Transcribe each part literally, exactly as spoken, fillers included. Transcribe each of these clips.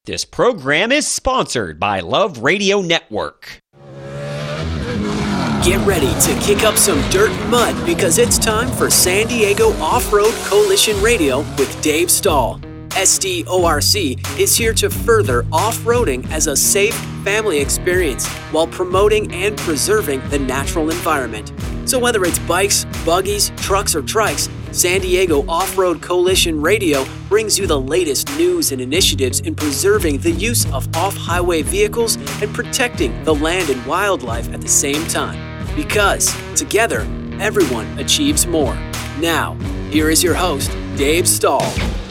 This program is sponsored by Love Radio Network. Get ready to kick up some dirt and mud because it's time for San Diego Off-Road Coalition Radio with Dave Stahl. S D O R C is here to further off-roading as a safe family experience while promoting and preserving the natural environment. So whether it's bikes, buggies, trucks, or trikes, San Diego Off-Road Coalition Radio brings you the latest news and initiatives in preserving the use of off-highway vehicles and protecting the land and wildlife at the same time. Because, together, everyone achieves more. Now, here is your host, Dave Stahl.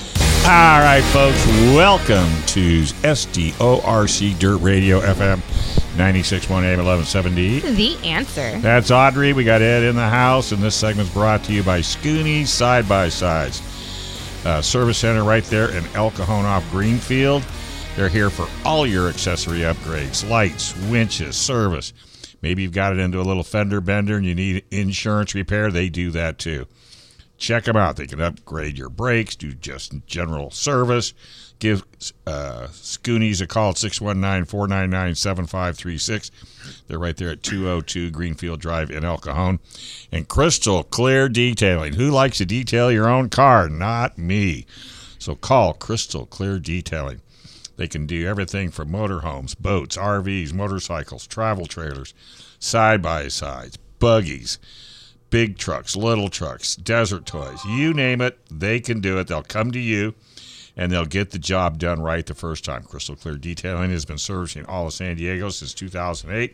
All right, folks, welcome to S D O R C Dirt Radio F M ninety-six point one A M eleven seventy. The answer. That's Audrey. We got Ed in the house, and this segment's brought to you by Scooney Side by Sides. Uh, service center right there in El Cajon off Greenfield. They're here for all your accessory upgrades, lights, winches, service. Maybe you've got it into a little fender bender and you need insurance repair. They do that too. Check them out. They can upgrade your brakes, do just general service. Give uh, Scoonies a call at six one nine, four nine nine, seven five three six. They're right there at two oh two Greenfield Drive in El Cajon. And Crystal Clear Detailing. Who likes to detail your own car? Not me. So call Crystal Clear Detailing. They can do everything from motorhomes, boats, R Vs, motorcycles, travel trailers, side-by-sides, buggies, big trucks, little trucks, desert toys, you name it, they can do it. They'll come to you, and they'll get the job done right the first time. Crystal Clear Detailing has been servicing all of San Diego since two thousand eight,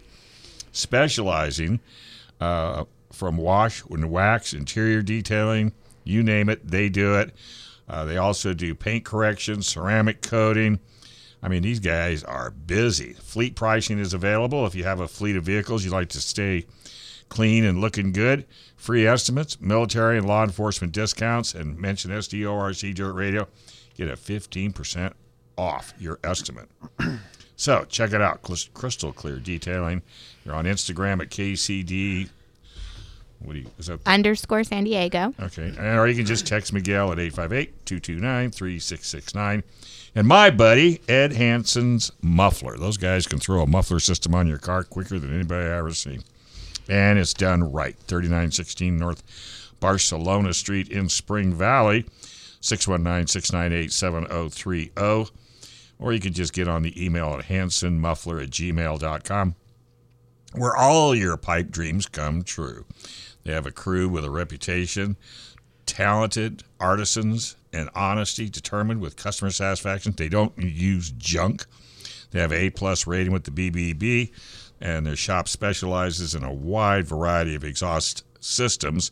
specializing uh, from wash and wax, interior detailing, you name it, they do it. Uh, they also do paint correction, ceramic coating. I mean, these guys are busy. Fleet pricing is available. If you have a fleet of vehicles you'd like to stay clean and looking good, free estimates, military and law enforcement discounts, and mention S D O R C Dirt Radio, get a fifteen percent off your estimate. So check it out, Crystal Clear Detailing. You're on Instagram at K C D. What do you, is that? Underscore San Diego. Okay. Or you can just text Miguel at eight five eight, two two nine, three six six nine. And my buddy, Ed Hansen's Muffler. Those guys can throw a muffler system on your car quicker than anybody I've ever seen. And it's done right. thirty-nine sixteen North Barcelona Street in Spring Valley, six one nine, six nine eight, seven oh three oh. Or you can just get on the email at hansen muffler at gmail dot com, where all your pipe dreams come true. They have a crew with a reputation, talented artisans, and honesty determined with customer satisfaction. They don't use junk. They have an A-plus rating with the B B B, and their shop specializes in a wide variety of exhaust systems,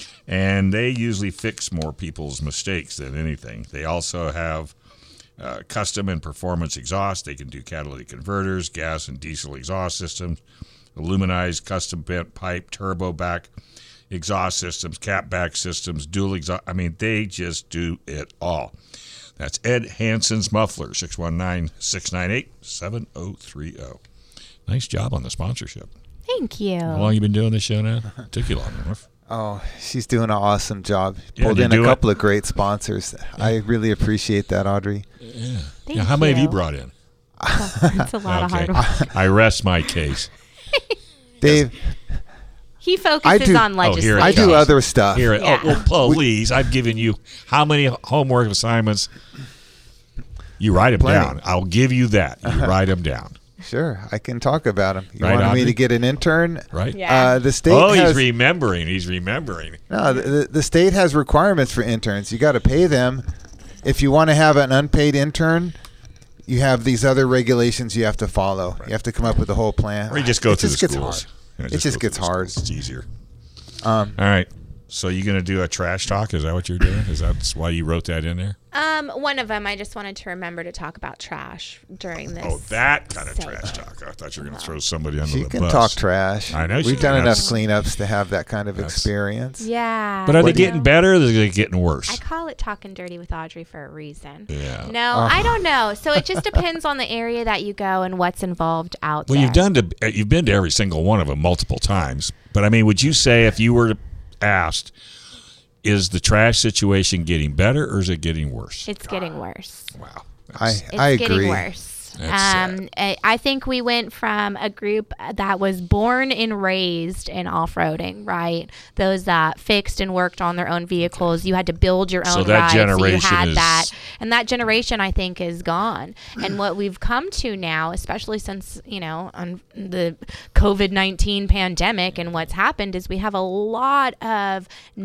and they usually fix more people's mistakes than anything. They also have uh, custom and performance exhaust. They can do catalytic converters, gas and diesel exhaust systems, aluminized custom bent pipe, turbo back exhaust systems, cap back systems, dual exhaust. I mean, they just do it all. That's Ed Hansen's Muffler, six one nine, six nine eight, seven oh three oh. Nice job on the sponsorship. Thank you. How long you been doing this show now? Took you long enough. Oh, she's doing an awesome job. Yeah, Pulled in a it? couple of great sponsors. Yeah. I really appreciate that, Audrey. Yeah. Thank yeah how many you. have you brought in? Oh, it's a lot okay. of hard work. I rest my case. Dave, he focuses I do, on legislation. Oh, I do other stuff. Here, Yeah. oh, well, please, I've given you how many homework assignments? You write them Plenty. down. I'll give you that. You write them down. Sure, I can talk about them. You Right, wanted Audrey? me to get an intern? Right? Yeah. Uh, the state Oh, has he's remembering. He's remembering. no. The, the, the state has requirements for interns. You got to pay them. If you want to have an unpaid intern, you have these other regulations you have to follow. Right. You have to come up with a whole plan. Or you just go it through just the gets schools. hard. Yeah, It just go through gets the hard. schools. It's easier. Um, All right. So you going to do a trash talk? Is that what you're doing? Is that why you wrote that in there? Um, one of them, I just wanted to remember to talk about trash during this. Oh, that kind of segment. trash talk. I thought you were going to throw somebody under she the can bus. talk trash. I know she We've can. done enough That's- cleanups to have that kind of That's- experience. Yeah. But are they What do you- getting better or are they getting I worse? call it talking dirty with Audrey for a reason. Yeah. No, Oh. I don't know. So it just depends on the area that you go and what's involved out Well, there. you've done to uh, you've been to every single one of them multiple times. But I mean, would you say if you were asked, is the trash situation getting better or is it getting worse? It's getting worse. Wow. I It's I agree. getting worse. That's Um, I I think we went from a group that was born and raised in off-roading, right? Those that fixed and worked on their own vehicles. You had to build your So own that rides. So you generation had is- that. And that generation, I think, is gone. And what we've come to now, especially since, you know, on the COVID nineteen pandemic and what's happened, is we have a lot of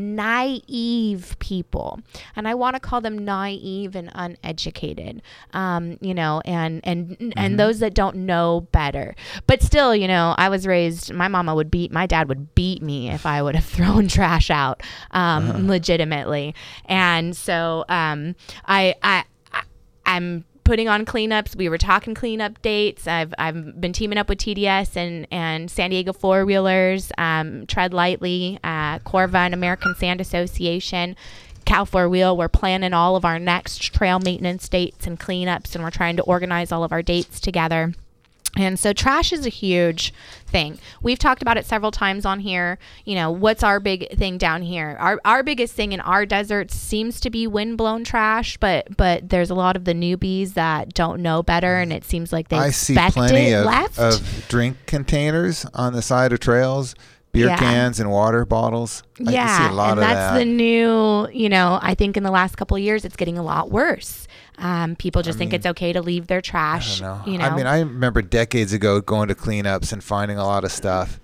naive people. And I want to call them naive and uneducated, um, you know, and, and, and Mm-hmm. those that don't know better. But still, you know, I was raised, my mama would beat, my dad would beat me if I would have thrown trash out, um, Uh-huh. legitimately. And so, um, I, I, I, I'm putting on cleanups. We were talking cleanup dates. I've I've been teaming up with T D S and, and San Diego Four Wheelers, um, Tread Lightly, uh, Corva and American Sand Association, Cal Four Wheel. We're planning all of our next trail maintenance dates and cleanups, and we're trying to organize all of our dates together. And so trash is a huge thing. We've talked about it several times on here. You know, what's our big thing down here? Our our biggest thing in our deserts seems to be windblown trash, but but there's a lot of the newbies that don't know better, and it seems like they I see expect plenty it of, left. of drink containers on the side of trails, beer Yeah. cans and water bottles. I yeah, see a lot and of that's that. the new, you know, I think in the last couple of years, it's getting a lot worse. Um, people just think it's okay to leave their trash. I don't know. You know, I mean, I remember decades ago going to cleanups and finding a lot of stuff.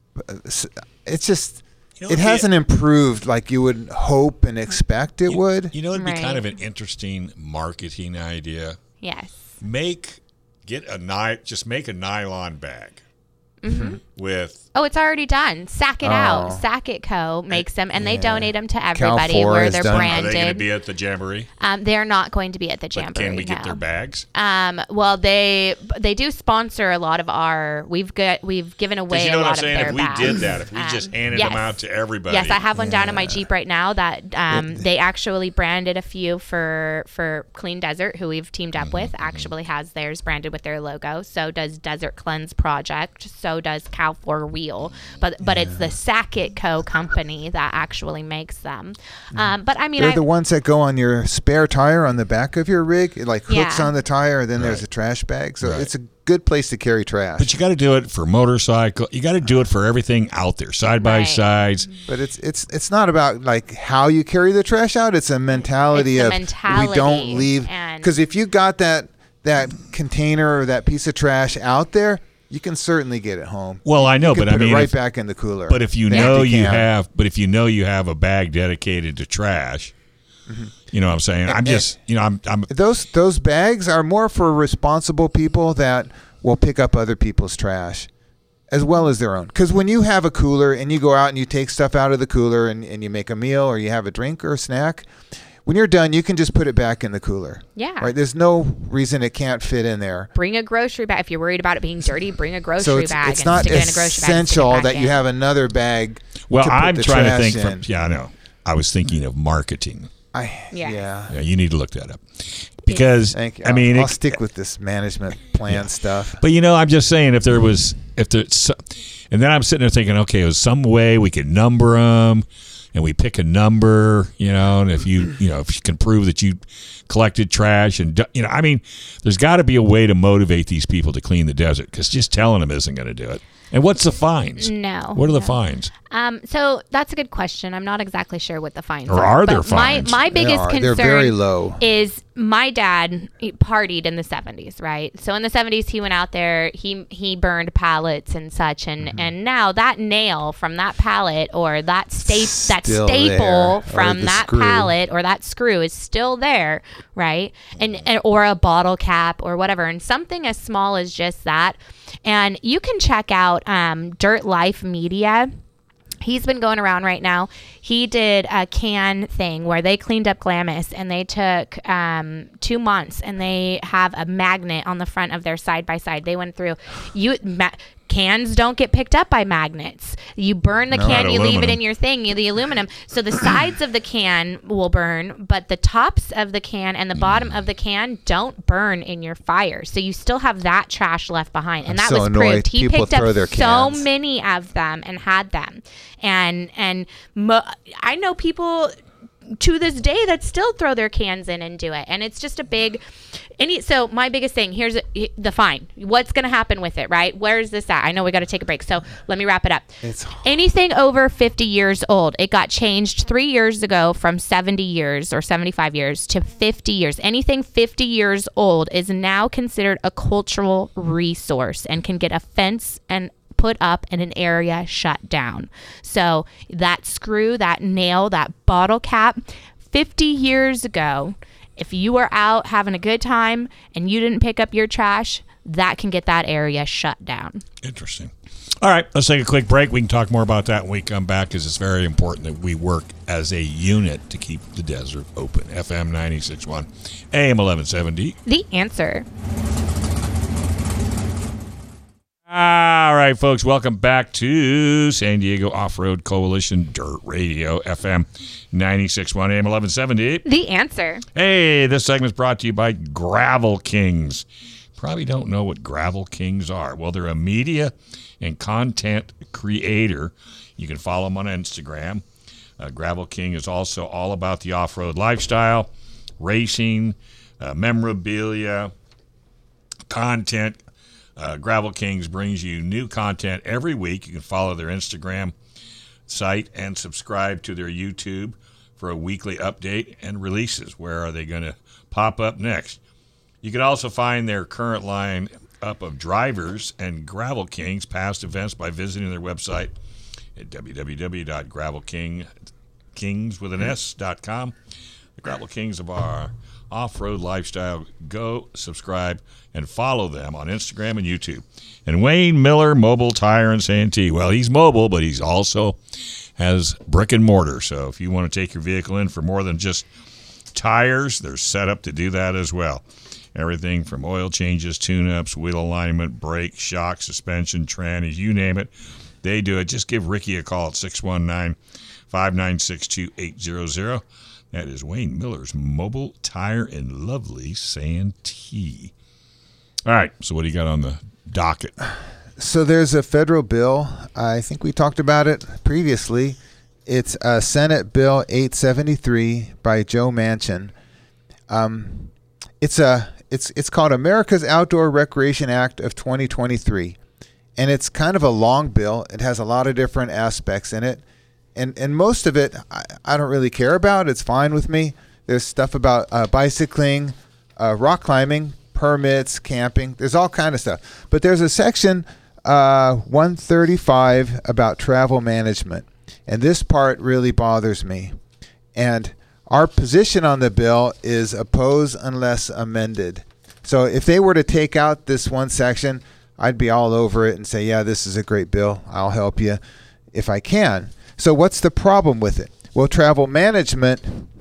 It's just, You know, it it'd be- hasn't improved like you would hope and expect it You- would. You know, it'd be kind Right. of an interesting marketing idea. yes. Make get a ni- just make a nylon bag Mm-hmm. with Oh, it's already done. Sack It Oh. Out. Sack It Co. makes them, and they Yeah. donate them to Cal everybody four where has they're done- Are Are they going to branded. be at the jamboree? Um, they're not going to be at the But jamboree. can we get no. their bags? Um, well, they they do sponsor a lot of our. We've got we've given away Because you know a what I'm lot saying? of their If we bags. did that, if we Um, just handed yes. them out to everybody. Yes, I have one down in my Jeep right now that um, they actually branded a few for for Clean Desert, who we've teamed up with. Actually has theirs branded with their logo. So does Desert Cleanse Project. So does Cal Four Wheel. But but it's the Sack It Co. company that actually makes them. Um, but I mean, They're I, the ones that go on your spare tire on the back of your rig. It like hooks Yeah. on the tire, and then there's Right. a trash bag. So Right. it's a good place to carry trash. But you got to do it for motorcycle. You got to do it for everything out there, side by Right. sides. But it's it's it's not about like how you carry the trash out. It's a mentality It's the of mentality we don't leave and- because if you got that that container or that piece of trash out there, you can certainly get it home. Well, I know, You can but I put mean, it right if- back in the cooler. But if you The know empty you can. have, but if you know you have a bag dedicated to trash, you know what I'm saying? I'm just, you know, I'm, I'm those those bags are more for responsible people that will pick up other people's trash as well as their own. Because when you have a cooler and you go out and you take stuff out of the cooler and, and you make a meal or you have a drink or a snack, when you're done, you can just put it back in the cooler. Yeah. Right? There's no reason it can't fit in there. bring a grocery bag if you're worried about it being dirty. Bring a grocery So it's, bag it's and not stick it in a grocery bag. and stick it essential back that in. you have another bag. well, to put I'm the trying to trash think in. from, yeah, I know. I was thinking of marketing. I, Yes. Yeah. Yeah, you need to look that up because Thank you. I mean, I'll it- stick with this management plan stuff. But you know, I'm just saying, if there was, if there's, so- and then I'm sitting there thinking, okay, there's some way we could number them, and we pick a number, you know, and if you, you know, if you can prove that you collected trash, and do- you know, I mean, there's got to be a way to motivate these people to clean the desert because just telling them isn't going to do it. And what's the fines? No. What are the no. fines? Um, so that's a good question. I'm not exactly sure what the fines Or are. are there but my, fines? My They biggest are. concern They're very low. is my dad he partied in the seventies, right? So in the seventies, he went out there, he he burned pallets and such, and, Mm-hmm. and now that nail from that pallet or that sta- that Still staple there. Or from the that screw. pallet or that screw is still there, right? And, and or a bottle cap or whatever, and something as small as just that. And you can check out um, Dirt Life Media. He's been going around right now. He did a can thing where they cleaned up Glamis, and they took um, two months and they have a magnet on the front of their side by side. They went through you ma- cans don't get picked up by magnets. You burn the No, can, not you leave it aluminum. in your thing, you the aluminum. So the sides of the can will burn, but the tops of the can and the bottom of the can don't burn in your fire. So you still have that trash left behind, and I'm that so was annoyed. proved. He People picked up throw their so cans. many of them and had them, and and mo- I know people to this day that still throw their cans in and do it. And it's just a big, any, so my biggest thing, here's the fine. What's going to happen with it, right? Where's this at? I know we got to take a break. So let me wrap it up. It's anything over fifty years old. It got changed three years ago from seventy years or seventy-five years to fifty years. Anything fifty years old is now considered a cultural resource and can get a fence and put up in an area shut down. So that screw, that nail, that bottle cap, fifty years ago, if you were out having a good time and you didn't pick up your trash, that can get that area shut down. Interesting. All right, let's take a quick break. We can talk more about that when we come back, because it's very important that we work as a unit to keep the desert open. F M ninety-six point one, A M eleven seventy. The Answer. All right, folks, welcome back to San Diego Off-Road Coalition Dirt Radio, F M ninety-six point one, A M eleven seventy. The Answer. Hey, this segment is brought to you by Gravel Kings. Probably don't know what Gravel Kings are. Well, they're a media and content creator. You can follow them on Instagram. Uh, Gravel King is also all about the off-road lifestyle, racing, uh, memorabilia, content. Uh, Gravel Kings brings you new content every week. You can follow their Instagram site and subscribe to their YouTube for a weekly update and releases. Where are they going to pop up next? You can also find their current line up of drivers and Gravel Kings past events by visiting their website at w w w dot gravel king kings with an s dot com. The Gravel Kings of our off-road lifestyle. Go subscribe and follow them on Instagram and YouTube. And Wayne Miller, Mobile Tire and Santee. Well, he's mobile, but he's also has brick and mortar. So if you want to take your vehicle in for more than just tires, they're set up to do that as well. Everything from oil changes, tune-ups, wheel alignment, brake, shock, suspension, trannies, you name it. They do it. Just give Ricky a call at six one nine, five nine six, two eight zero zero. That is Wayne Miller's Mobile Tire in lovely Santee. All right, so what do you got on the docket? So there's a federal bill. I think we talked about it previously. It's uh, Senate Bill eight seventy-three by Joe Manchin. Um, it's a it's it's called America's Outdoor Recreation Act of twenty twenty-three, and it's kind of a long bill. It has a lot of different aspects in it. And and most of it, I, I don't really care about. It's fine with me. There's stuff about uh, bicycling, uh, rock climbing, permits, camping. There's all kind of stuff. But there's a section, uh, one thirty-five, about travel management. And this part really bothers me. And our position on the bill is oppose unless amended. So if they were to take out this one section, I'd be all over it and say, yeah, this is a great bill. I'll help you if I can. So what's the problem with it? Well, travel management,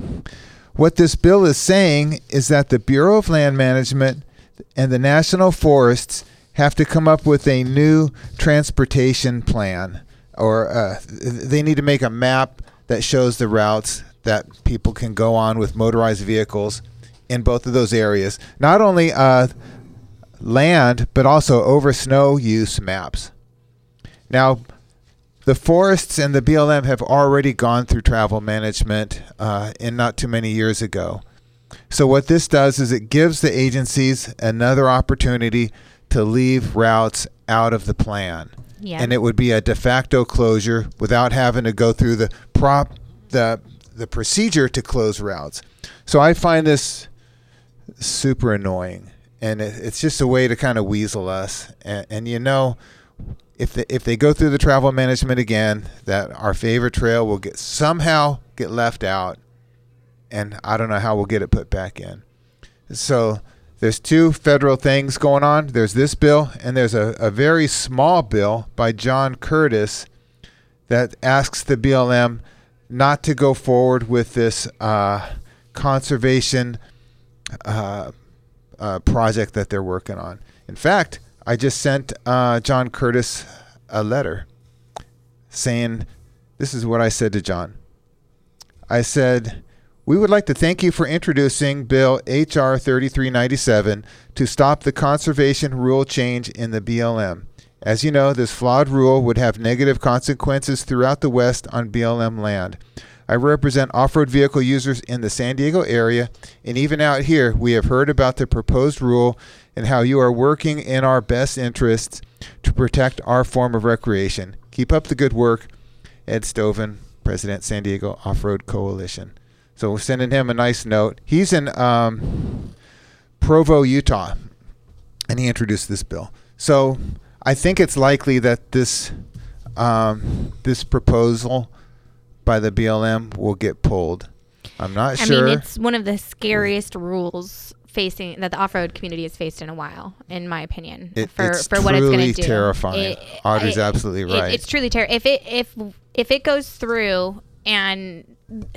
what this bill is saying is that the Bureau of Land Management and the National Forests have to come up with a new transportation plan, or uh, they need to make a map that shows the routes that people can go on with motorized vehicles in both of those areas. Not only uh, land, but also over snow use maps. Now, the forests and the B L M have already gone through travel management uh, in not too many years ago. So what this does is it gives the agencies another opportunity to leave routes out of the plan. Yeah. And it would be a de facto closure without having to go through the prop the the procedure to close routes. So I find this super annoying, and it, it's just a way to kind of weasel us. And, and you know, if they, if they go through the travel management again, that our favorite trail will get somehow get left out, and I don't know how we'll get it put back in. So there's two federal things going on. There's this bill, and there's a, a very small bill by John Curtis that asks the B L M not to go forward with this uh, conservation uh, uh, project that they're working on. In fact, I just sent uh, John Curtis a letter saying, this is what I said to John. I said, we would like to thank you for introducing Bill H R thirty-three ninety-seven to stop the conservation rule change in the B L M. As you know, this flawed rule would have negative consequences throughout the West on B L M land. I represent off-road vehicle users in the San Diego area, and even out here, we have heard about the proposed rule and how you are working in our best interests to protect our form of recreation. Keep up the good work. Ed Stoven, President, San Diego Off-Road Coalition. So we're sending him a nice note. He's in um, Provo, Utah, and he introduced this bill. So I think it's likely that this um, this proposal by the B L M will get pulled. I'm not I sure. mean, it's one of the scariest rules facing that the off-road community has faced in a while, in my opinion. It, for it's for what it's going to truly do. terrifying. It- Audrey's it- absolutely it- right. it's truly terrifying. If it if if it goes through, and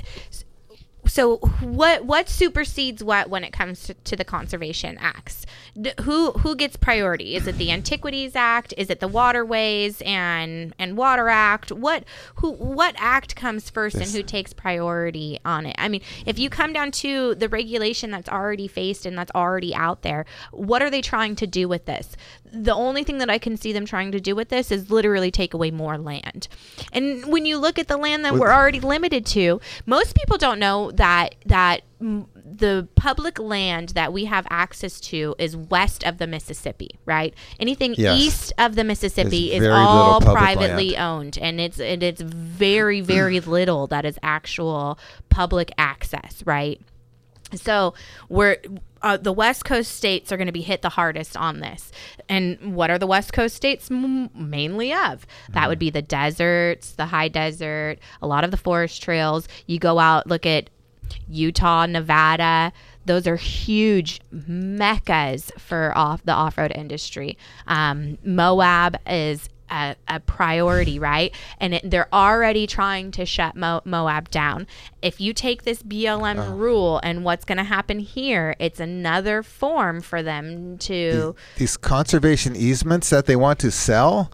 so what what supersedes what when it comes to, to the conservation acts? D- who who gets priority? Is it the Antiquities Act? Is it the Waterways and and Water Act? What who what act comes first This- and who takes priority on it? I mean, if you come down to the regulation that's already faced and that's already out there, what are they trying to do with this? The only thing that I can see them trying to do with this is literally take away more land. And when you look at the land that Well, we're already limited to, most people don't know that that mm, the public land that we have access to is west of the Mississippi, right? Anything Yes. east of the Mississippi There's is very all little public privately land. owned, and it's and it's very very little that is actual public access, right? So we're uh, the West Coast states are going to be hit the hardest on this. And what are the West Coast states m- mainly of? That would be the deserts, the high desert, a lot of the forest trails. You go out, look at Utah, Nevada. Those are huge meccas for off the off-road industry. Um, Moab is a, a priority, right? And it, they're already trying to shut Mo- Moab down. If you take this B L M Oh. rule and what's going to happen here, it's another form for them to. These conservation easements that they want to sell,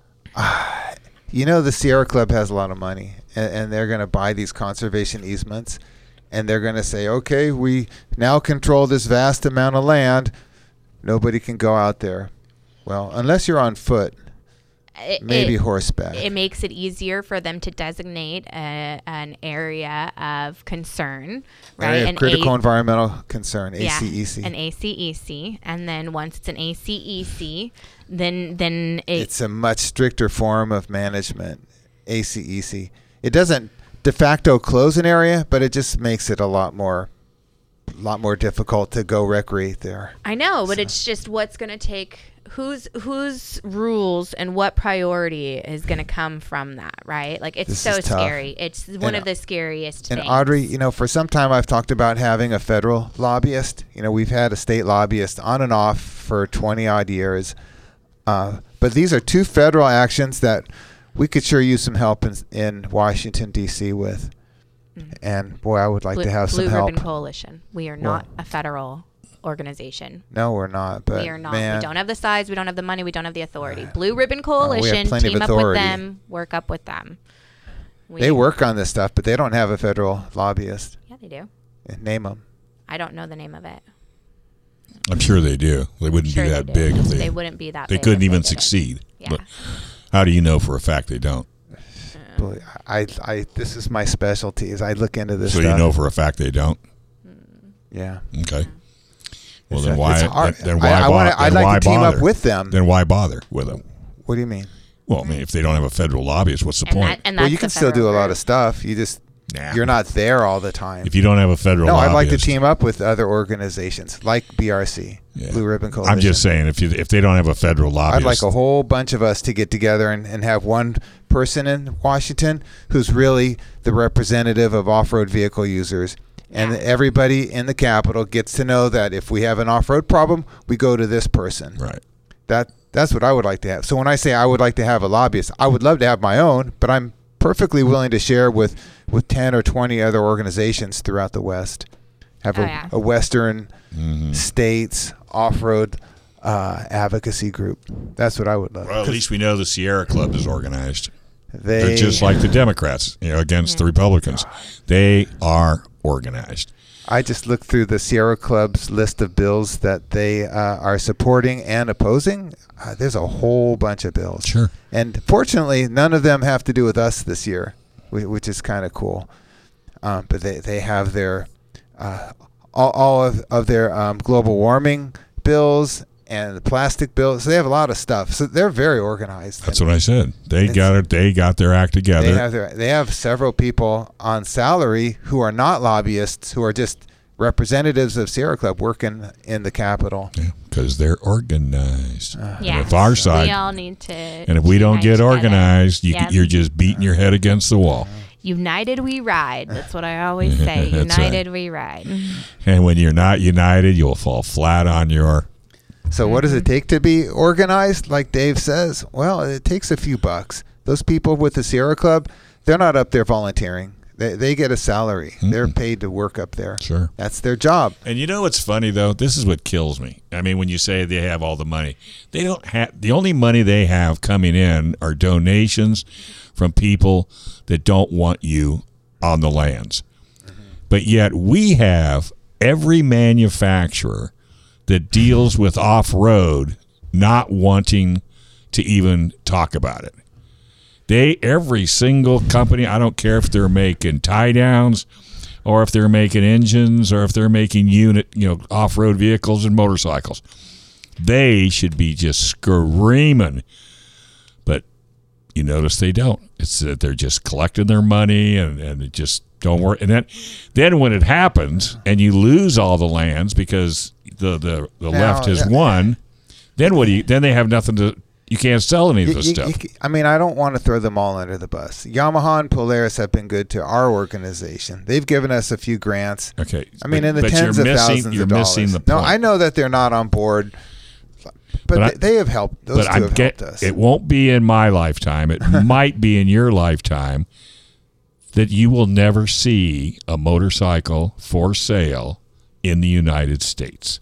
ah, you know, the Sierra Club has a lot of money, and, and they're going to buy these conservation easements, and they're going to say, okay, we now control this vast amount of land. Nobody can go out there. Well, unless you're on foot, It, maybe it, horseback. it makes it easier for them to designate a, an area of concern, right? Area of An critical A- environmental concern, yeah, A C E C. an A C E C, and then once it's an A C E C, then then it, It's a much stricter form of management, A C E C. It doesn't de facto close an area, but it just makes it a lot more, lot more difficult to go recreate there. I know, but it's just what's going to take whose whose rules and what priority is going to come from that, right? Like it's This so is tough. scary. It's one And- of the scariest And things. Audrey, you know, for some time I've talked about having a federal lobbyist. You know, we've had a state lobbyist on and off for twenty odd years. Uh, but these are two federal actions that we could sure use some help in, in Washington, D C with. Mm-hmm. And boy, I would like Blue, to have Blue some help. Ribbon Coalition. We are Well- not a federal organization. No, we're not. But we are not. man, We don't have the size. We don't have the money. We don't have the authority. Blue Ribbon Oh, we have Coalition. plenty of Team up with authority. them. Work up with them. We, they work on this stuff, but they don't have a federal lobbyist. Yeah, they do. Name them. I don't know the name of it. I'm sure they do. They wouldn't Sure be they that do. big if they. They wouldn't be that They big couldn't if even did it. succeed. Yeah. But how do you know for a fact they don't? Boy, I, I, this is my specialty. Is I look into this So stuff. you know for a fact they don't. Yeah. Okay. Well, It's then a- why? it's hard. Then, then why? I, I bo- wanna, then I'd like why to team bother? up with them. Then why bother with them? What do you mean? Well, I mean, if they don't have a federal lobbyist, what's the And, point? that, and Well, that's you the can still do federal a lot group. of stuff. You just Nah. you're not there all the time. If you don't have a federal no, lobbyist, I'd like to team up with other organizations like B R C, Yeah. Blue Ribbon Coalition. I'm just saying, if you if they don't have a federal I'd lobbyist, like a whole bunch of us to get together and, and have one person in Washington who's really the representative of off-road vehicle users. And Yeah. everybody in the Capitol gets to know that if we have an off-road problem, we go to this person. right? That That's what I would like to have. So when I say I would like to have a lobbyist, I would love to have my own, but I'm perfectly willing to share with, with ten or twenty other organizations throughout the West. Have Oh, a, yeah. a Western Mhm. states off-road uh, advocacy group. That's what I would love. Well, at 'Cause least we know the Sierra Club is organized. they, They're just like the Democrats, you know, against the Republicans. They are organized. I just looked through the Sierra Club's list of bills that they uh, are supporting and opposing. Uh, there's a whole bunch of bills. Sure. And fortunately, none of them have to do with us this year, whi- which is kind of cool. um, but they, they have their uh, all, all of, of their um, global warming bills and the plastic bills. So they have a lot of stuff. So they're very organized. That's what I said. They got it. They got their act together. They have their, they have several people on salary who are not lobbyists, who are just representatives of Sierra Club working in the Capitol. Because yeah, they're organized. Uh, yeah. With our side, we all need to. And if we don't get together. organized, you, yep. you're just beating your head against the wall. United we ride. That's what I always say. United right. we ride. And when you're not united, you'll fall flat on your. So what does it take to be organized? Like Dave says, well, it takes a few bucks. Those people with the Sierra Club, they're not up there volunteering. They they get a salary. Mm-hmm. They're paid to work up there. Sure. That's their job. And you know what's funny, though? This is what kills me. I mean, when you say they have all the money, they don't have. The only money they have coming in are donations from people that don't want you on the lands. Mm-hmm. But yet we have every manufacturer that deals with off-road not wanting to even talk about it. They, every single company, I don't care if they're making tie downs or if they're making engines or if they're making unit, you know, off-road vehicles and motorcycles, they should be just screaming. But you notice they don't. It's that they're just collecting their money and, and it just don't work. And then, then when it happens and you lose all the lands because the, the, the now, left has yeah. won, then what do you, then they have nothing to, you can't sell any of this you, stuff. You, I mean, I don't want to throw them all under the bus. Yamaha and Polaris have been good to our organization. They've given us a few grants. Okay. I mean, but, in the but tens you're of missing, thousands you're of dollars. missing the point. No, I know that they're not on board, but, but they, I, they have helped. Those but two I'm have get, helped us. It won't be in my lifetime. It might be in your lifetime that you will never see a motorcycle for sale in the United States.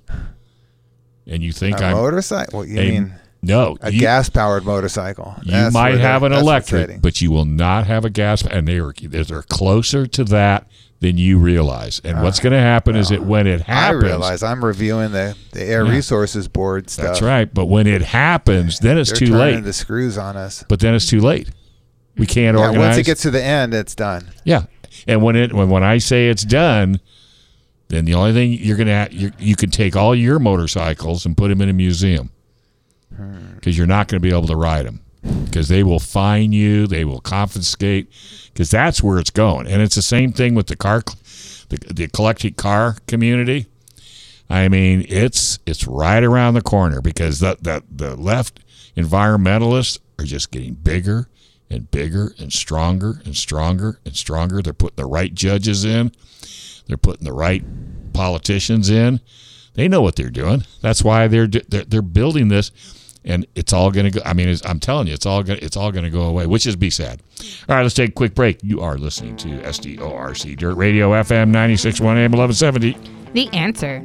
And you think a I'm motorcycle? What you a, mean? No, a you, gas-powered motorcycle. You that's might have an electric, heading. but you will not have a gas. And they are they're closer to that than you realize. And uh, what's going to happen well, is that when it happens, I realize I'm reviewing the, the Air yeah, Resources Board stuff. That's right. But when it happens, then it's they're too turning late. The screws on us. But then it's too late. We can't yeah, organize. Once it gets to the end, it's done. Yeah, and when it when when I say it's done, then the only thing you're gonna have, you you can take all your motorcycles and put them in a museum because hmm. you're not going to be able to ride them because they will fine you, they will confiscate because that's where it's going. And it's the same thing with the car, the, the collecting car community. I mean, it's it's right around the corner because the the, the left environmentalists are just getting bigger and bigger and stronger and stronger and stronger. They're putting the right judges in. They're putting the right politicians in. They know what they're doing. That's why they're they're, they're building this, and it's all going to go. I mean, it's, I'm telling you, it's all going it's all going to go away, which is be sad. All right, let's take a quick break. You are listening to S D O R C Dirt Radio, F M ninety-six point one, A M eleven seventy. The Answer.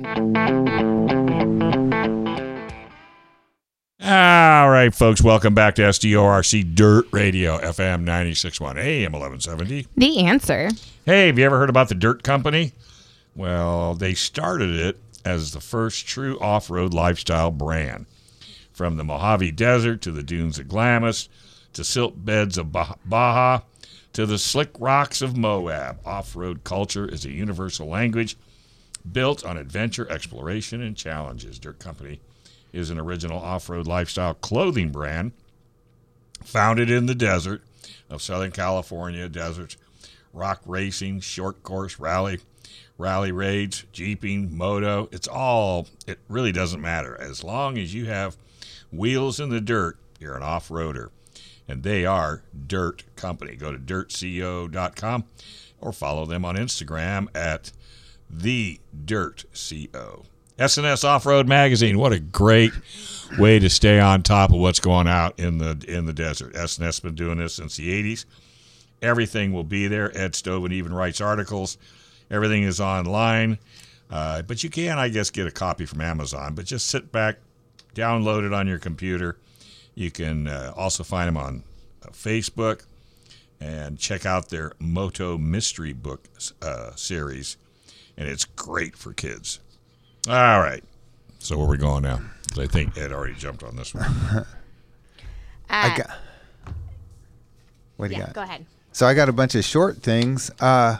All right, folks, welcome back to S D O R C Dirt Radio, F M ninety-six point one, A M eleven seventy. The Answer. Hey, have you ever heard about the Dirt Company? Well, they started it as the first true off-road lifestyle brand. From the Mojave Desert to the dunes of Glamis, to silt beds of Baja, to the slick rocks of Moab, off-road culture is a universal language built on adventure, exploration, and challenges. Dirt Company is an original off-road lifestyle clothing brand founded in the desert of Southern California, desert, rock racing, short course, rally, rally raids, jeeping, moto. It's all, it really doesn't matter. As long as you have wheels in the dirt, you're an off-roader. And they are Dirt Company. Go to dirt co dot com or follow them on Instagram at the Dirt Co. S and S Off-Road Magazine. What a great way to stay on top of what's going out in the in the desert. S and S has been doing this since the eighties. Everything will be there. Ed Stoven even writes articles. Everything is online. Uh, but you can, I guess, get a copy from Amazon. But just sit back, download it on your computer. You can uh, also find them on uh, Facebook and check out their Moto Mystery Book uh, series. And it's great for kids. All right. So where are we going now? I think Ed already jumped on this one. uh, I got. What do yeah, you got? Go ahead. So I got a bunch of short things. Uh,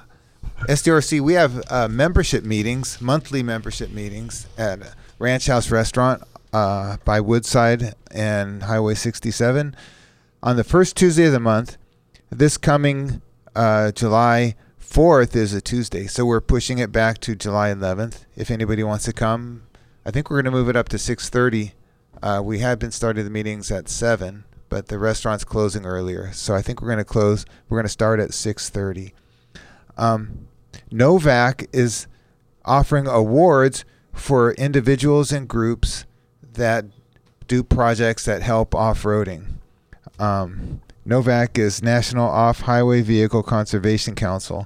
S D R C, we have uh, membership meetings, monthly membership meetings at Ranch House Restaurant uh, by Woodside and Highway sixty-seven on the first Tuesday of the month. This coming uh, July fourth is a Tuesday, so we're pushing it back to July eleventh. If anybody wants to come, I think we're going to move it up to six thirty. Uh, we had been starting the meetings at seven, but the restaurant's closing earlier, so I think we're going to close. We're going to start at six thirty. Um, Novak is offering awards for individuals and groups that do projects that help off-roading. Um, Novak is National Off-Highway Vehicle Conservation Council,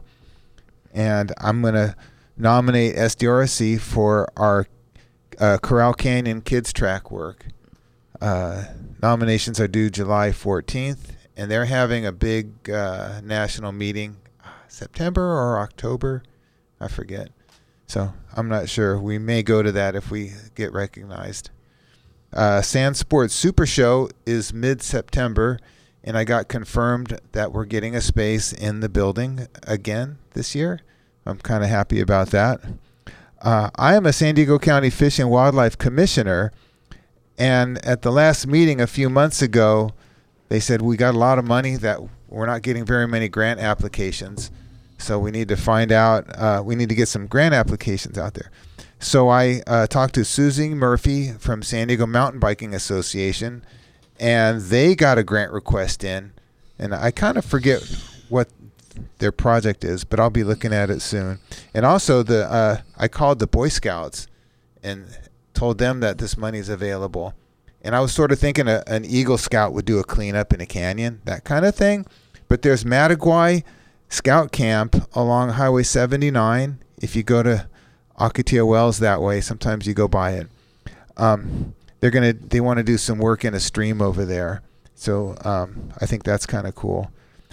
and I'm going to nominate S D R C for our uh, Corral Canyon Kids Track work. Uh, nominations are due July fourteenth, and they're having a big uh, national meeting September or October, I forget. So I'm not sure. We may go to that if we get recognized. Uh, Sand Sports Super Show is mid-September, and I got confirmed that we're getting a space in the building again this year. I'm kind of happy about that. Uh, I am a San Diego County Fish and Wildlife Commissioner, and at the last meeting a few months ago, they said we got a lot of money that we're not getting very many grant applications. So we need to find out, uh, we need to get some grant applications out there. So I uh, talked to Susie Murphy from San Diego Mountain Biking Association, and they got a grant request in. And I kind of forget what their project is, but I'll be looking at it soon. And also, the uh, I called the Boy Scouts and told them that this money is available. And I was sort of thinking a, an Eagle Scout would do a cleanup in a canyon, that kind of thing. But there's Mattaguay Scout Camp along Highway seventy-nine. If you go to Ocotillo Wells that way, sometimes you go by it. Um, they're gonna they want to do some work in a stream over there, so um, I think that's kind of cool.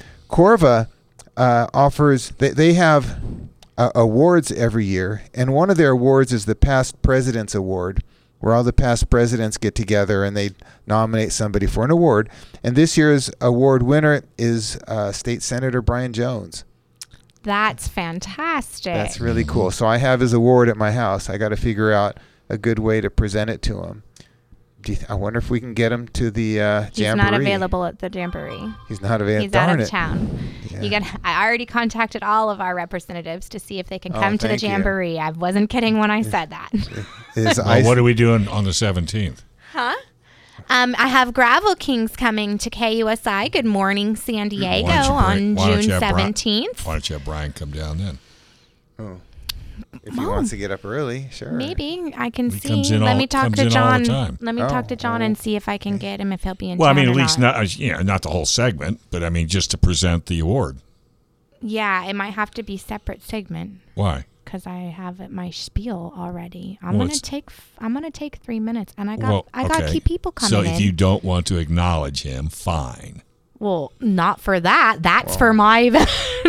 Corva uh, offers they they have uh, awards every year, and one of their awards is the Past President's Award, where all the past presidents get together and they nominate somebody for an award. And this year's award winner is uh, State Senator Brian Jones. That's fantastic. That's really cool. So I have his award at my house. I got to figure out a good way to present it to him. Do you th- I wonder if we can get him to the uh, He's Jamboree. not available at the Jamboree. He's not available. He's Darn out of it. town. Yeah. You get. I already contacted all of our representatives to see if they can Oh, come to the thank you. Jamboree. I wasn't kidding when I said that. Is Well, ice- what are we doing on the seventeenth? Huh? Um, I have Gravel Kings coming to K U S I. Good morning, San Diego, Why don't you on bring- why don't you June have Bri- seventeenth. Why don't you have Brian come down then? Oh. If he wants to get up early, sure. Maybe I can He see. comes in Let all- me talk comes to in all the John. time. Let me Oh, talk to John oh. and see if I can get him if he'll be in Well, I town mean, or at least not. not uh, you know, not the whole segment, but I mean, just to present the award. Yeah, it might have to be separate segment Why? because I have it, my spiel already. I'm Well, gonna it's- take. f- I'm gonna take three minutes, and I got. Well, I got to okay. keep people coming So in. if you don't want to acknowledge him, fine. Well, not for that. That's for my event.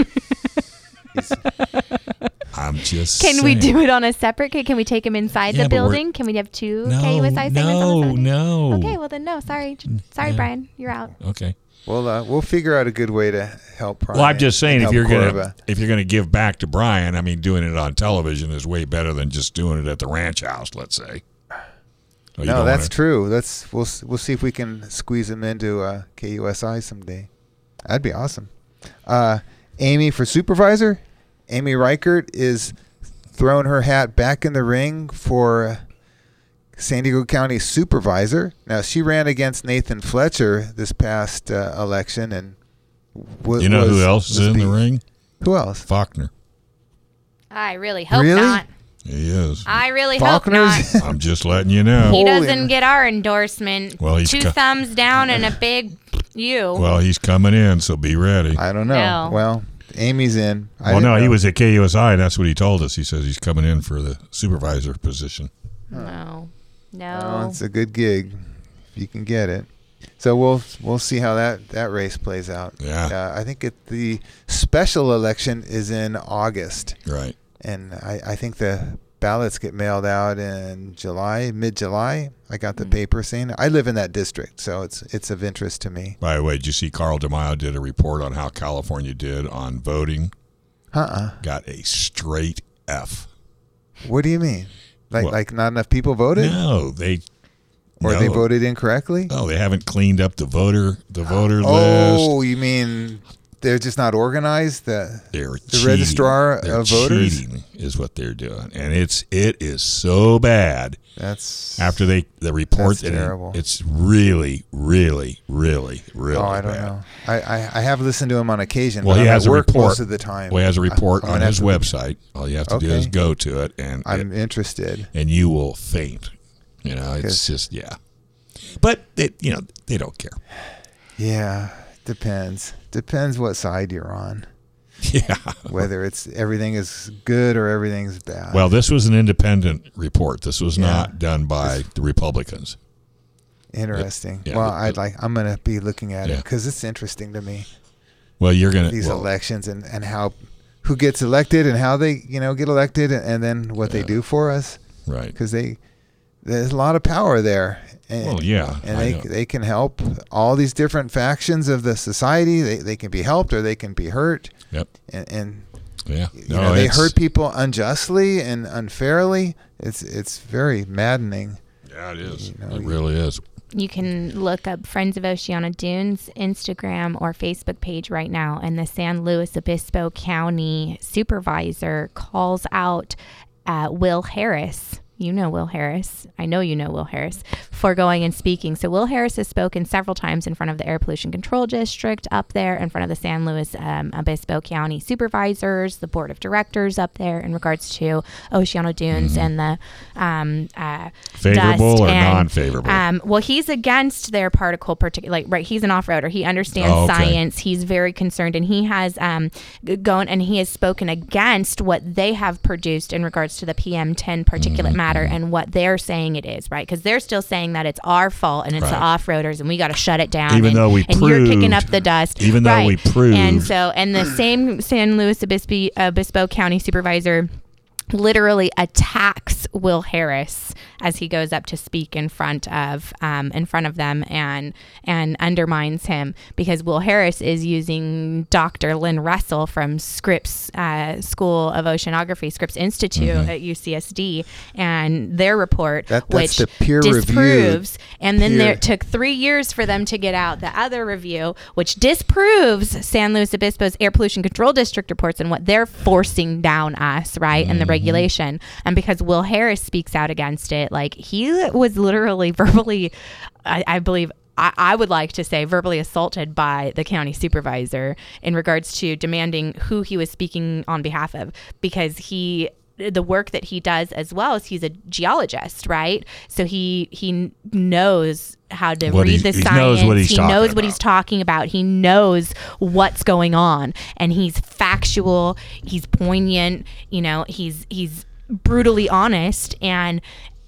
I'm just Can we saying. do it on a separate? Can can we take him inside Yeah, the but we're- building? Can we have two No, K U S I segments on the no, seventeenth? no. Okay, well then no. Sorry, J- sorry, yeah. Brian, you're out. Okay. We'll uh, we'll figure out a good way to help Brian. Well, I'm just saying, and if help you're gonna Corva. if you're gonna give back to Brian, I mean, doing it on television is way better than just doing it at the ranch house. Let's say. Oh, you No, don't that's wanna- true. Let's we'll s- we'll see if we can squeeze him into uh, K U S I someday. That'd be awesome. Uh, Amy for supervisor. Amy Reichert is throwing her hat back in the ring for uh, San Diego County supervisor. Now she ran against Nathan Fletcher this past uh, election, and w- You know was, who else is was in the beat. ring? Who else? Faulkner. I really hope Really? not. He is. I really Faulkner's- hope not. I'm just letting you know. He Holy doesn't m- get our endorsement. Well, he's Two co- thumbs down and a big you. Well, he's coming in, so be ready. I don't know. No. Well, Amy's in. I well, didn't no, he know. was at K U S I, and that's what he told us. He says he's coming in for the supervisor position. no, no. Well, it's a good gig if you can get it. So we'll we'll see how that, that race plays out. Yeah. Uh, I think it, the special election is in August, Right. and I, I think the ballots get mailed out in July, mid-July. I got the paper saying I live in that district, so it's it's of interest to me. By the way, did you see Carl DeMaio did a report on how California did on voting Uh-uh. got a straight F. What do you mean? Like Well, like not enough people voted? No, they Or no. they voted incorrectly? Oh, they haven't cleaned up the voter the voter Oh, list. you mean they're just not organized? The, They're the cheating. registrar They're of voters? cheating is what they're doing, and it's it is so bad. That's After they the report, That's and terrible. it's really, really, really, really Oh, I don't bad. know. I, I, I have listened to him on occasion, Well, but he I'm has at a work report. most of the time. Well, he has a report I'm on gonna his have to- website. All you have to do Okay. is go to it, and I'm it, interested. and you will faint. You know, it's 'Cause- just yeah. But they, you know, they don't care. Yeah, depends. Depends what side you're on. Yeah. Whether it's everything is good or everything's bad. Well, this was an independent report. This was Yeah. not done by the Republicans. Interesting. Yeah, well, but- I'd like. I'm gonna be looking at it Yeah. because it's interesting to me. Well, you're gonna These well, elections and, and how who gets elected and how they you know get elected and, and then what they Yeah. do for us right. because they there's a lot of power there. And, Well, yeah, and I they know. they can help all these different factions of the society. They they can be helped or they can be hurt. Yep. And, and Yeah. you No, know, they it's- hurt people unjustly and unfairly. It's it's very maddening. Yeah, it is. You know, it you- really is. You can look up Friends of Oceana Dunes Instagram or Facebook page right now, and the San Luis Obispo County supervisor calls out uh, Will Harris. You know Will Harris. I know you know Will Harris for going and speaking. So Will Harris has spoken several times in front of the Air Pollution Control District up there, in front of the San Luis um, Obispo County supervisors, the board of directors up there in regards to Oceano Dunes and the um, uh, Favorable dust or and, non-favorable? Um, well, he's against their particle particular. Like, right, he's an off-roader. He understands Oh, okay. science. He's very concerned, and he has um, g- gone and he has spoken against what they have produced in regards to the P M ten particulate Mm-hmm. matter and what they're saying it is, right? Because they're still saying that it's our fault and it's the Right. off-roaders, and we got to shut it down. Even and, though we and you're kicking proved- up the dust, even though right. we proved- And so, and the same San Luis Obispo, Obispo County supervisor literally attacks Will Harris as he goes up to speak in front of um, in front of them and and undermines him because Will Harris is using Doctor Lynn Russell from Scripps uh, School of Oceanography, Scripps Institute Mm-hmm. at U C S D, and their report, That- which that's the peer-reviewed disproves, and then peer- there, it took three years for them to get out the other review, which disproves San Luis Obispo's Air Pollution Control District reports and what they're forcing down us, right, and the regulation. And because Will Harris speaks out against it, like he was literally verbally, I, I believe, I, I would like to say verbally assaulted by the county supervisor in regards to demanding who he was speaking on behalf of, because he the work that he does as well is he's a geologist, right? So he he knows how to What read he- the he science. knows what he's he talking knows what about. he's talking about. He knows what's going on, and he's factual. He's poignant. You know, he's he's brutally honest, and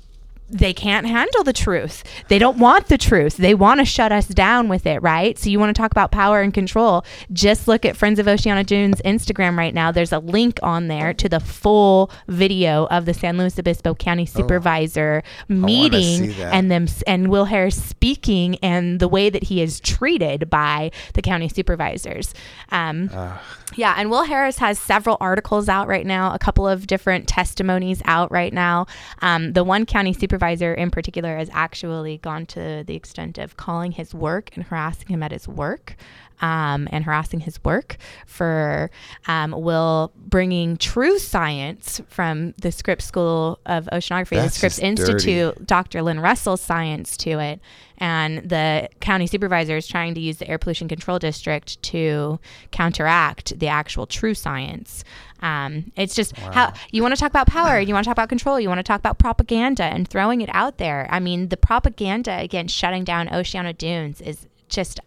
they can't handle the truth. They don't want the truth. They want to shut us down with it, right? So you want to talk about power and control. Just look at Friends of Oceana Dunes Instagram right now. There's a link on there to the full video of the San Luis Obispo County supervisor meeting see that. and them and Will Harris speaking and the way that he is treated by the county supervisors. Um, yeah, and Will Harris has several articles out right now, a couple of different testimonies out right now. Um, the one county supervisor in particular has actually gone to the extent of calling his work and harassing him at his work. Um, and harassing his work for um, Will bringing true science from the Scripps School of Oceanography, That's the Scripps just Institute, dirty. Doctor Lynn Russell's science to it. And the county supervisor is trying to use the Air Pollution Control District to counteract the actual true science. Um, it's just how you want to talk about power, you want to talk about control, you want to talk about propaganda and throwing it out there. I mean, the propaganda against shutting down Oceano Dunes is just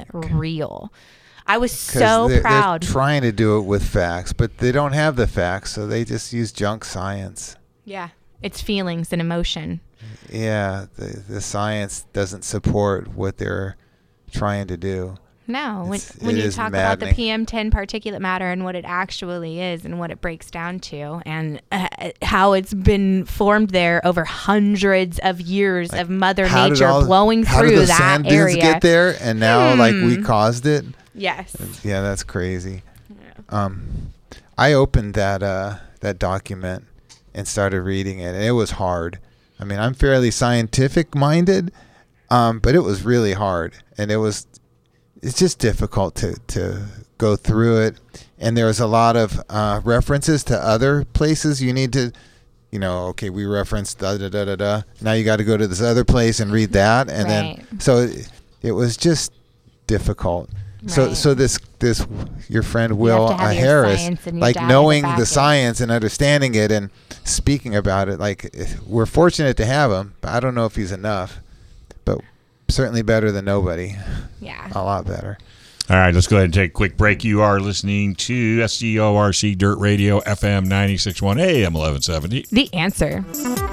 unreal. I was 'Cause so they're, proud. They're trying to do it with facts, but they don't have the facts, so they just use junk science. yeah, it's feelings and emotion. Yeah, the the science doesn't support what they're trying to do. No, when, It's- when it you is talk about the maddening. P M ten particulate matter and what it actually is and what it breaks down to and uh, how it's been formed there over hundreds of years of Mother How did Nature all- blowing how through did the that sand dunes area. get there, and now like we Hmm. caused it? Yes. Yeah, that's crazy. Um, I opened that uh, that document and started reading it, and it was hard. I mean, I'm fairly scientific minded, um, but it was really hard, and it was it's just difficult to to go through it. And there was a lot of uh, references to other places you need to. You know, okay, we referenced da da da da da. Now you got to go to this other place and read that, and Right. then so it, it was just difficult. So Right. so this this your friend Will to have uh, your Harris, science and your like data to knowing back the it. science and understanding it and speaking about it, like we're fortunate to have him. But I don't know if he's enough, but certainly better than nobody. Yeah. A lot better. All right, let's go ahead and take a quick break. You are listening to S D O R C Dirt Radio, F M ninety-six point one, A M eleven seventy. The answer.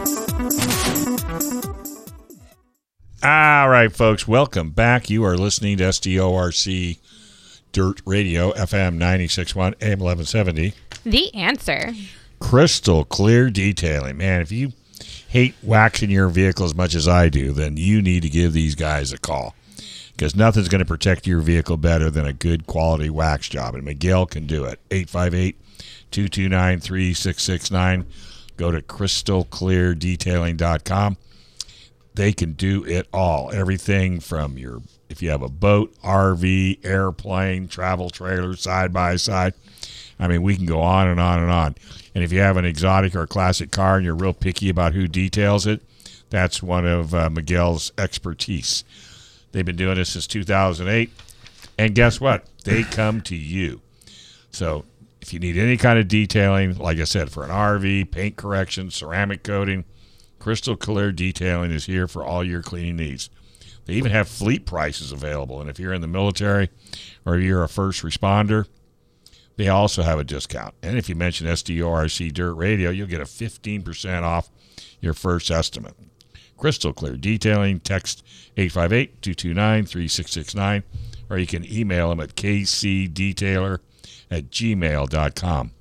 All right, folks, welcome back. You are listening to S D O R C Dirt Radio, F M ninety-six point one, A M eleven seventy. The answer. Crystal clear detailing. Man, if you hate waxing your vehicle as much as I do, then you need to give these guys a call, because nothing's going to protect your vehicle better than a good quality wax job, and Miguel can do it. eight five eight, two two nine, three six six nine. Go to crystal clear detailing dot com. They can do it all. Everything from your, if you have a boat, R V, airplane, travel trailer, side by side. I mean, we can go on and on and on. And if you have an exotic or classic car and you're real picky about who details it, that's one of uh, Miguel's expertise. They've been doing this since two thousand eight. And guess what? They come to you. So if you need any kind of detailing, like I said, for an R V, paint correction, ceramic coating, Crystal Clear Detailing is here for all your cleaning needs. They even have fleet prices available. And if you're in the military or you're a first responder, they also have a discount. And if you mention S D O R C Dirt Radio, you'll get a fifteen percent off your first estimate. Crystal Clear Detailing, text eight five eight, two two nine, three six six nine, or you can email them at k c detailer at gmail dot com.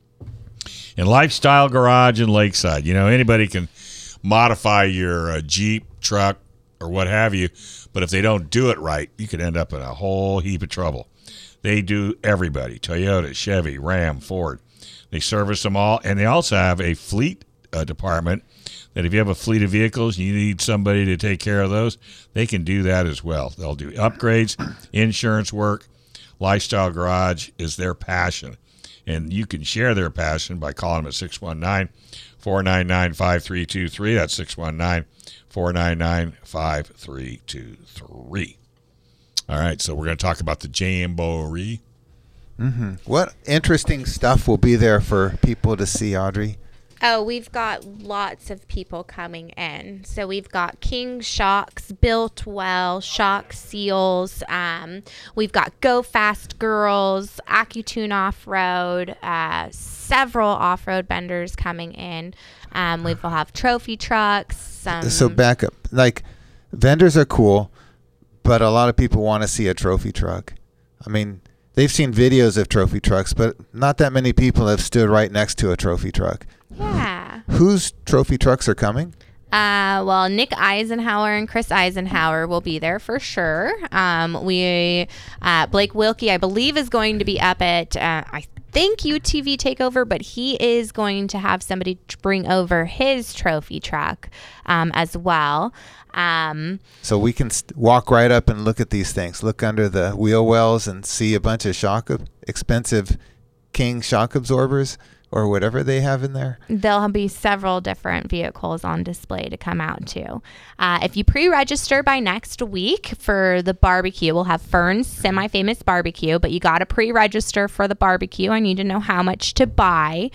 And Lifestyle Garage in Lakeside, you know, anybody can modify your uh, Jeep, truck, or what have you, but if they don't do it right, you could end up in a whole heap of trouble. They do everybody, Toyota, Chevy, Ram, Ford. They service them all, and they also have a fleet uh, department that if you have a fleet of vehicles and you need somebody to take care of those, they can do that as well. They'll do upgrades, insurance work. Lifestyle Garage is their passion, and you can share their passion by calling them at six one nine, four nine nine, five three two three. That's six one nine, four nine nine, five three two three. All right, so we're going to talk about the Jamboree. Mm-hmm. What interesting stuff will be there for people to see, Audrey? Oh, we've got lots of people coming in. So we've got King Shocks, Built Well, Shock Seals. Um, we've got Go Fast Girls, AccuTune Off-Road, uh, several off-road vendors coming in. Um, we will have trophy trucks. Some So back up. Like, vendors are cool, but a lot of people want to see a trophy truck. I mean, they've seen videos of trophy trucks, but not that many people have stood right next to a trophy truck. Yeah. Whose trophy trucks are coming? Uh, well, Nick Eisenhower and Chris Eisenhower will be there for sure. Um, we uh, Blake Wilkie, I believe, is going to be up at uh, I think U T V Takeover, but he is going to have somebody to bring over his trophy truck um, as well. Um, So we can st- walk right up and look at these things. Look under the wheel wells and see a bunch of shock ab- expensive King shock absorbers or whatever they have in there. There'll be several different vehicles on display to come out to. Uh, if you pre-register by next week for the barbecue, we'll have Fern's Semi-Famous Barbecue, but you got to pre-register for the barbecue. I need to know how much to buy.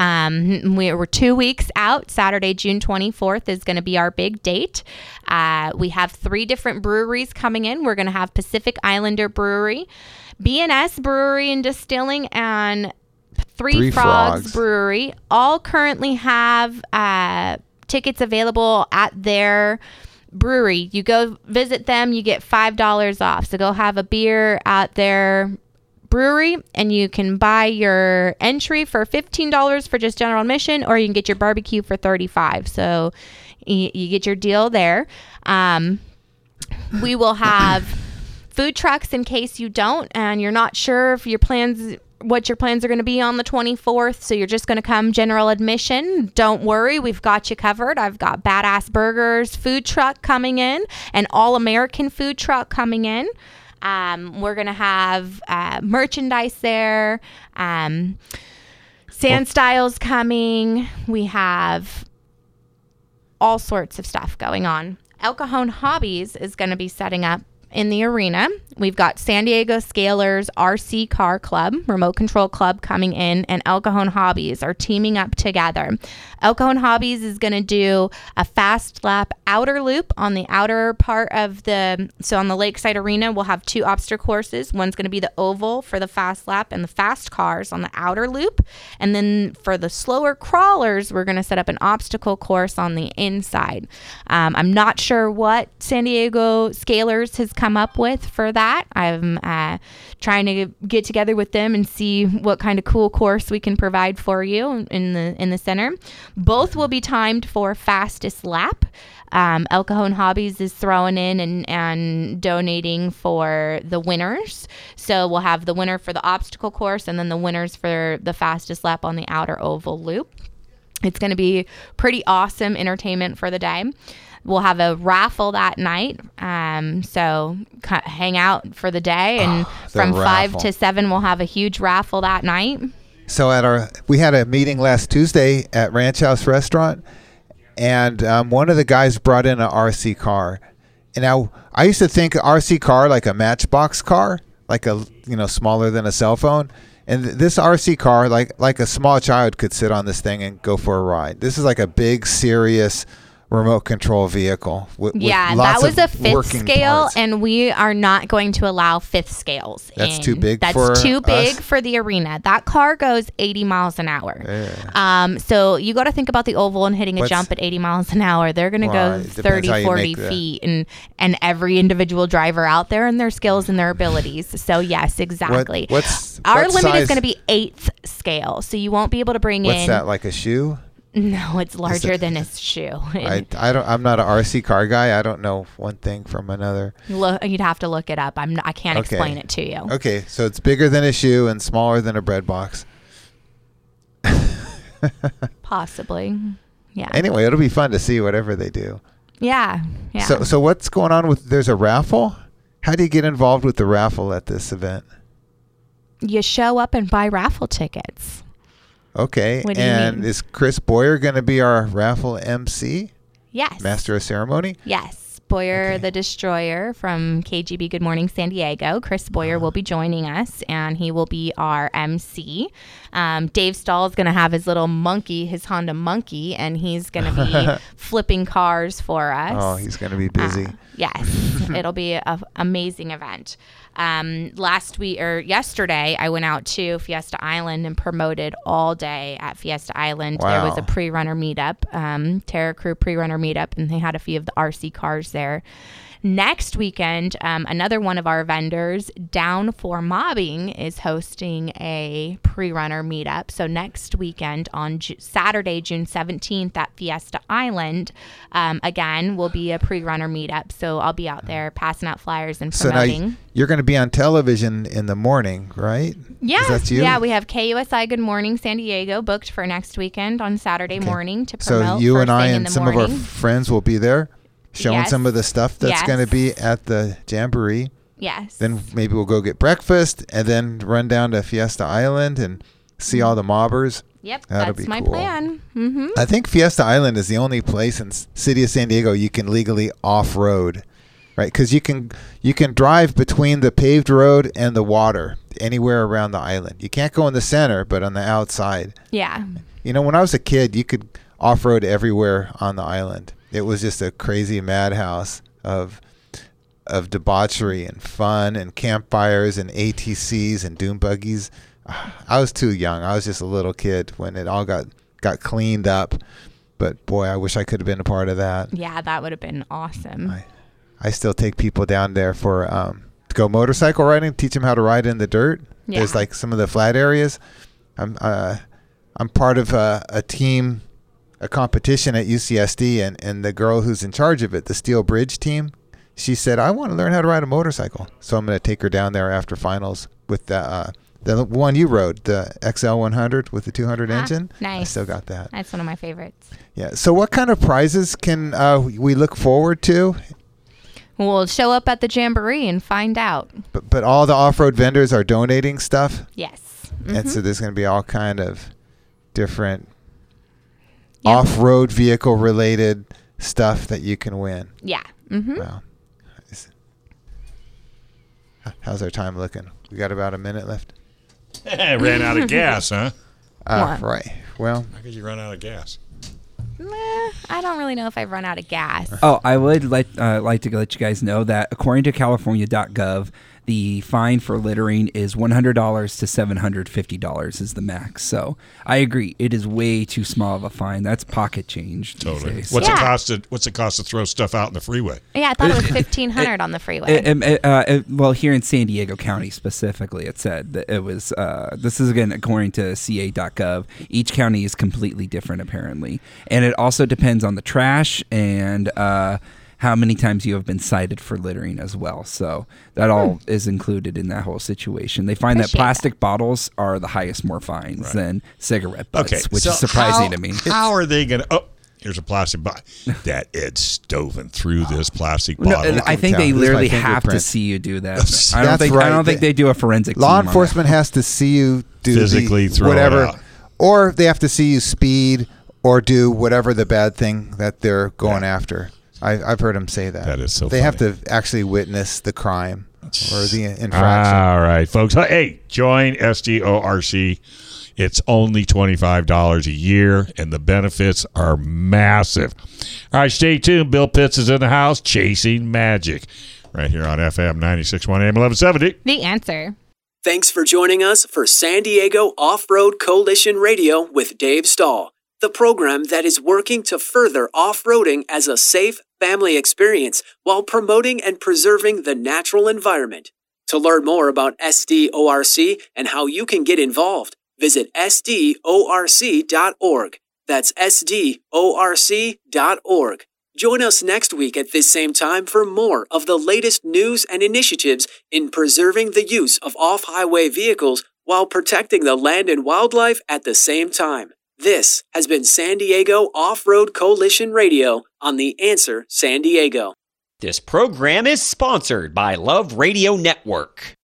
Um, we're two weeks out. Saturday, June twenty-fourth is going to be our big date. Uh, we have three different breweries coming in. We're going to have Pacific Islander Brewery, B and S Brewery and Distilling, and Three, Three Frogs, Frogs Brewery. All currently have uh, tickets available at their brewery. You go visit them, you get five dollars off. So go have a beer at their brewery, and you can buy your entry for fifteen dollars for just general admission, or you can get your barbecue for thirty-five dollars. So you, you get your deal there. Um, we will have food trucks in case you don't and you're not sure if your plans what your plans are going to be on the twenty-fourth. So you're just going to come general admission. Don't worry, we've got you covered. I've got Badass Burgers food truck coming in, an all-American food truck coming in. Um, we're going to have uh, merchandise there. Um, Sand Styles coming. We have all sorts of stuff going on. El Cajon Hobbies is going to be setting up in the arena. We've got San Diego Scalers R C Car Club, Remote Control Club coming in, and El Cajon Hobbies are teaming up together. El Cajon Hobbies is going to do a fast lap outer loop on the outer part of the, so on the Lakeside Arena, we'll have two obstacle courses. One's going to be the oval for the fast lap and the fast cars on the outer loop. And then for the slower crawlers, we're going to set up an obstacle course on the inside. Um, I'm not sure what San Diego Scalers has come up with for that. I'm uh, trying to get together with them and see what kind of cool course we can provide for you in the in the center. Both will be timed for fastest lap. Um, El Cajon Hobbies is throwing in and, and donating for the winners. So we'll have the winner for the obstacle course and then the winners for the fastest lap on the outer oval loop. It's going to be pretty awesome entertainment for the day. We'll have a raffle that night. Um, so c- hang out for the day. And oh, the from raffle. five to seven, we'll have a huge raffle that night. So at our, we had a meeting last Tuesday at Ranch House Restaurant, and um, one of the guys brought in an R C car. And now I used to think R C car like a Matchbox car, like a, you know, smaller than a cell phone. And th- this R C car, like like a small child could sit on this thing and go for a ride. This is like a big, serious remote control vehicle. With, yeah, with that lots was a of fifth working scale, parts. and we are not going to allow fifth scales. That's in. too big That's for too big us? for the arena. That car goes eighty miles an hour. Yeah. Um, so you got to think about the oval and hitting a What's- jump at eighty miles an hour. They're going to Well, go it depends thirty, how you forty make the- feet, and and every individual driver out there and their skills and their abilities. So yes, exactly. What, what's Our what limit size, is going to be eighth scale, so you won't be able to bring What's in. that, like a shoe? No, it's larger it- than a shoe. I, I don't. I'm not an R C car guy. I don't know one thing from another. Look, you'd have to look it up. I'm. Not, I can't Okay. explain it to you. Okay, so it's bigger than a shoe and smaller than a bread box. Possibly. Yeah. Anyway, it'll be fun to see whatever they do. yeah. Yeah. So, so what's going on with? There's a raffle. How do you get involved with the raffle at this event? you show up and buy raffle tickets. Okay, What do you and mean? is Chris Boyer going to be our raffle M C, Yes. master of ceremony? Yes. Boyer Okay. the Destroyer from K G B Good Morning San Diego. Chris Boyer will be joining us, and he will be our M C. Um, Dave Stahl is going to have his little monkey, his Honda Monkey, and he's going to be flipping cars for us. Oh, he's going to be busy. Uh, yes, it'll be an amazing event. Um, last week or yesterday, I went out to Fiesta Island and promoted all day at Fiesta Island. There was Wow. a pre-runner meetup, um, Terra Crew pre-runner meetup, and they had a few of the R C cars there. Next weekend, um, another one of our vendors, Down for Mobbing, is hosting a pre-runner meetup. So next weekend on Ju- Saturday, June seventeenth at Fiesta Island, um, again, will be a pre-runner meetup. So I'll be out there passing out flyers and So now promoting. y- you're going to be on television in the morning, right? Yeah, Is that you? yeah, we have K U S I Good Morning San Diego booked for next weekend on Saturday Okay. morning to So promote. you first and I thing in and the some of morning. our friends will be there showing Yes. some of the stuff that's going to Yes. be at the Jamboree. Yes. Then maybe we'll go get breakfast and then run down to Fiesta Island and see all the mobbers. Yep, That'll that's be my cool. plan. Mm-hmm. I think Fiesta Island is the only place in s- city of San Diego you can legally off-road, right? Because you can you can drive between the paved road and the water anywhere around the island. You can't go in the center, but on the outside. Yeah. You know, when I was a kid, you could off-road everywhere on the island. It was just a crazy madhouse of of debauchery and fun and campfires and A T Cs and dune buggies. I was too young. I was just a little kid when it all got, got cleaned up. But boy, I wish I could have been a part of that. Yeah, that would have been awesome. I, I still take people down there for um, to go motorcycle riding, teach them how to ride in the dirt. Yeah. There's like some of the flat areas. I'm uh, I'm part of a, a team, a competition at U C S D, and, and the girl who's in charge of it, the Steel Bridge team, she said, I want to learn how to ride a motorcycle. So I'm going to take her down there after finals with the, uh, The one you rode, the X L one hundred with the two hundred Ah, engine. nice. I still got that. That's one of my favorites. Yeah. So what kind of prizes can uh, we look forward to? We'll show up at the Jamboree and find out. But, but all the off-road vendors are donating stuff. Yes. And so there's going to be all kind of different Yep. off-road vehicle related stuff that you can win. Yeah. Mm-hmm. Wow. Nice. How's our time looking? We got about a minute left. Ran out of gas, huh? Uh, What? right. Well, How could you run out of gas? Meh, I don't really know if I've run out of gas. Oh, I would like uh, like to let you guys know that according to California dot gov, the fine for littering is one hundred dollars to seven hundred fifty dollars is the max. So I agree, it is way too small of a fine. That's pocket change. these Totally. days. What's Yeah. it cost to What's it cost to throw stuff out in the freeway? Yeah, I thought it was fifteen hundred on the freeway. It- it- uh, it- well, here in San Diego County specifically, it said that it was. Uh, this is again according to C A dot gov. Each county is completely different, apparently, and it also depends on the trash and uh, how many times you have been cited for littering as well. So that all is included in that whole situation. They find that Appreciate plastic bottles are the highest more fines than cigarette butts, Okay, which so is surprising how- to me. How are they going to? Oh, here's a plastic bottle. That Ed Stoven through this plastic No, bottle. I think tell. they This is my literally have to fingerprint. see you do that. I don't That's think. I right. don't think they do a forensic. law team on that. enforcement has to see you do Physically the, throw it whatever, out. or they have to see you speed or do whatever the bad thing that they're going Yeah. after. I, I've heard them say that. That is so They have funny. to actually witness the crime or the infraction. All right, folks. Hey, join S D O R C. It's only twenty-five dollars a year, and the benefits are massive. All right, stay tuned. Bill Pitts is in the house chasing magic right here on F M ninety-six point one A M eleven seventy. The answer. Thanks for joining us for San Diego Off-Road Coalition Radio with Dave Stahl, the program that is working to further off-roading as a safe family experience while promoting and preserving the natural environment. To learn more about S D O R C and how you can get involved, visit S D O R C dot org. That's S D O R C dot org. Join us next week at this same time for more of the latest news and initiatives in preserving the use of off-highway vehicles while protecting the land and wildlife at the same time. This has been San Diego Off-Road Coalition Radio on The Answer San Diego. This program is sponsored by Love Radio Network.